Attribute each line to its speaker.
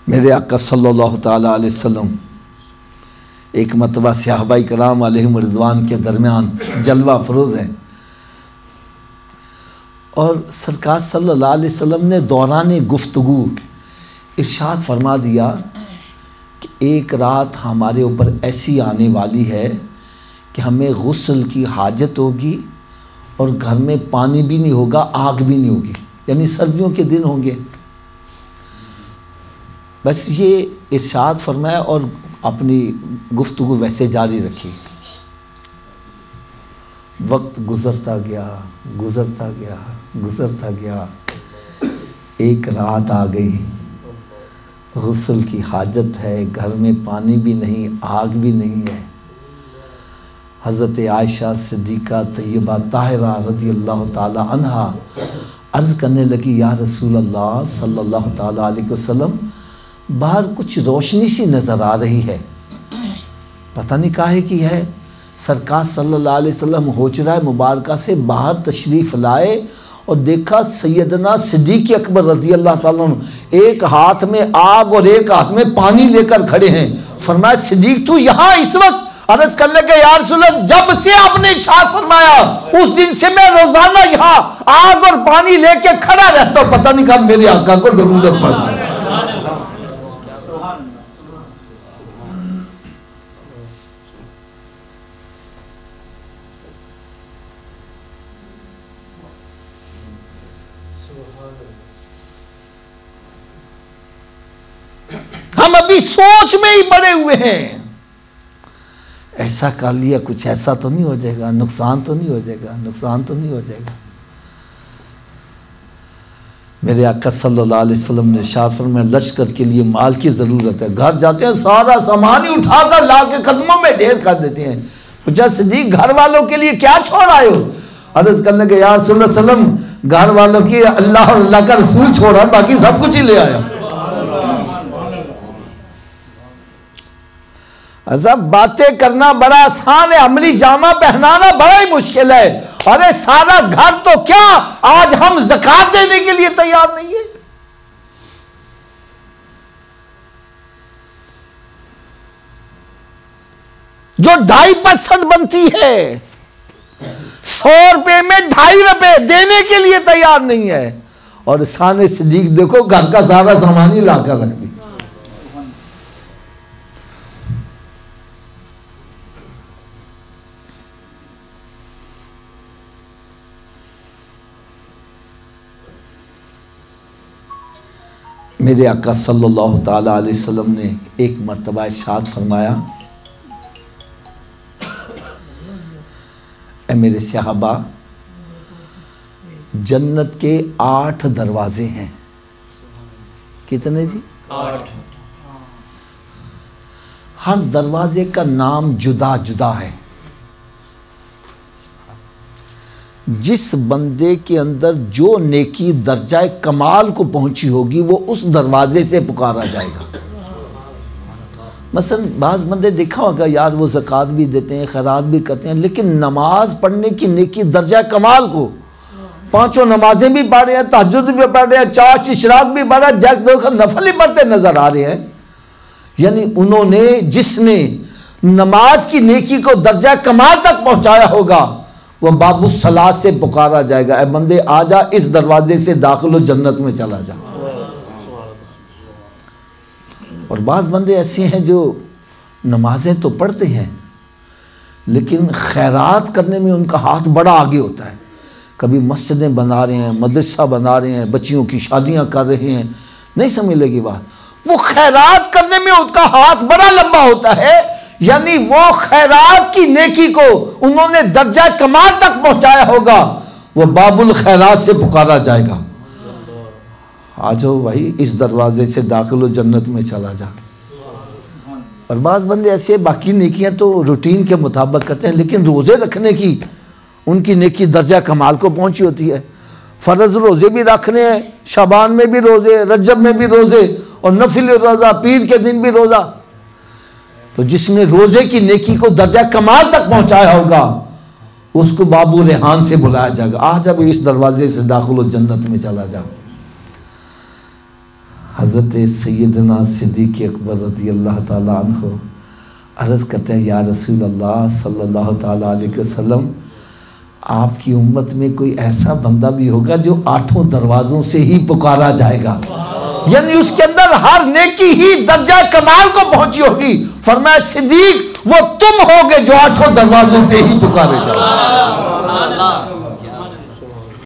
Speaker 1: मेरे आका सल्लल्लाहु ताला अलैहि वसल्लम एक मरतबा सहाबाए किराम अलैहिम रिदवान के दरमियान जलवा फरोज़ हैं और सरकार सल्लल्लाहु अलैहि वसल्लम ने दौरान गुफ्तगू इरशाद फरमा दिया कि एक रात हमारे ऊपर ऐसी आने वाली है कि हमें गुस्ल की हाजत होगी और घर में पानी भी नहीं होगा, आग भी नहीं होगी, यानी सर्दियों के दिन होंगे। बस ये इरशाद फरमाया और अपनी गुफ्तगू वैसे जारी रखी। वक्त गुज़रता गया, गुज़रता गया, गुज़रता गया। एक रात आ गई, गुस्ल की हाजत है, घर में पानी भी नहीं, आग भी नहीं है। हज़रत आयशा सिद्दीक़ा तय्यबा ताहिरा रज़ी अल्लाह ताला अन्हा अर्ज़ करने लगी, या रसूल अल्लाह सल्लल्लाहु ताला अलैहि वसल्लम, बाहर कुछ रोशनी सी नज़र आ रही है, पता नहीं काहे की है। सरकार सल्लल्लाहु अलैहि वसल्लम हुजरा मुबारका से बाहर तशरीफ़ लाए और देखा सैयदना सिद्दीक़ अकबर रज़ी अल्लाह ताला अन्हु एक हाथ में आग और एक हाथ में पानी लेकर खड़े हैं। फरमाया, सिद्दीक़ तू यहाँ इस वक्त? अर्ज़ करने के या रसूल अल्लाह, जब से आपने इरशाद फरमाया उस दिन से मैं रोज़ाना यहाँ आग और पानी लेके खड़ा रहता हूँ, पता नहीं कब मेरे आका को ज़रूरत पड़ जाए। हम अभी सोच में ही पड़े हुए हैं, ऐसा कर लिया, कुछ ऐसा तो नहीं हो जाएगा, नुकसान तो नहीं हो जाएगा, नुकसान तो नहीं हो जाएगा। मेरे आका सल्लल्लाहु अलैहि वसल्लम ने इरशाद फरमाया, लश्कर के लिए माल की ज़रूरत है, घर जाते हैं सारा सामान ही उठाकर ला के कदमों में ढेर कर देते हैं। पूछा, सिद्दीक़ घर वालों के लिए क्या छोड़ आए हो? अर्ज़ करने के, या रसूल सल्लम, घर वालों की अल्लाह और अल्लाह का रसूल छोड़ा, बाकी सब कुछ ही ले आया। सब बातें करना बड़ा आसान है, अमली जामा पहनाना बड़ा ही मुश्किल है। अरे सारा घर तो क्या, आज हम ज़कात देने के लिए तैयार नहीं है। जो 2.5% बनती है, 100 रुपए में 2.5 रुपए देने के लिए तैयार नहीं है। और साने सिद्दीक़ देखो घर का सारा सामान ही लाकर रख दी। मेरे आका सल्लल्लाहु ताला अलैहि वसल्लम ने एक मरतबा इरशाद फरमाया, ए मेरे सहाबा, जन्नत के 8 दरवाजे हैं। कितने जी? 8। हर दरवाजे का नाम जुदा जुदा है। जिस बंदे के अंदर जो नेकी दर्जाए कमाल को पहुंची होगी वो उस दरवाजे से पुकारा जाएगा। मसलन बाज़ बंदे देखा होगा, यार वो ज़कात भी देते हैं, खैरात भी करते हैं, लेकिन नमाज पढ़ने की नेकी दर्जाए कमाल को, 5 नमाजें भी पढ़ रहे हैं, तहज्जुद भी पढ़ रहे हैं, 4 इशराक भी पढ़ रहे हैं, जैसे नफल ही पढ़ते नजर आ रहे हैं। यानी उन्होंने, जिसने नमाज की नेकी को दर्जा कमाल तक पहुंचाया होगा, वो बाबू सलात से पुकारा जाएगा, ए बंदे आ जा, इस दरवाजे से दाखिल हो, जन्नत में चला जा। और बाज़ बंदे ऐसे हैं जो नमाजें तो पढ़ते हैं लेकिन खैरात करने में उनका हाथ बड़ा आगे होता है। कभी मस्जिदें बना रहे हैं, मदरसा बना रहे हैं, बच्चियों की शादियां कर रहे हैं, नहीं समझ लगी बात, वो खैरात करने में उनका हाथ बड़ा लंबा होता है। यानी वो खैरात की नेकी को उन्होंने दर्जा कमाल तक पहुंचाया होगा, वो बाबुल खैरात से पुकारा जाएगा, आ जाओ भाई, इस दरवाजे से दाखिल हो, जन्नत में चला जा। और बाज़ बंदे ऐसे, बाकी नेकियां तो रूटीन के मुताबिक करते हैं, लेकिन रोज़े रखने की उनकी नेकी दर्जा कमाल को पहुंची होती है। फ़र्ज़ रोज़े भी रखने हैं, शाबान में भी रोज़े, रजब में भी रोज़े, और नफिल रोज़ा, पीर के दिन भी रोज़ा। तो जिसने रोज़े की नेकी को दर्जा कमाल तक पहुंचाया होगा, उसको बाबू रेहान से बुलाया जाएगा, आ जब इस दरवाजे से दाखिल हो, जन्नत में चला जा। हज़रत सैयदना सिद्दीक़ अकबर रज़ी अल्लाह ताला अन्हु अर्ज़ करते हैं, या रसूल अल्लाह सल्लल्लाहु ताला अलैहि वसल्लम, आपकी उम्मत में कोई ऐसा बंदा भी होगा जो 8 दरवाज़ों से ही पुकारा जाएगा, यानी उसके अंदर हर नेकी ही दर्जा कमाल को पहुंची होगी। फरमाया सिद्दीक वो तुम होगे जो 8 दरवाज़ों से ही पुकारे जाओगे।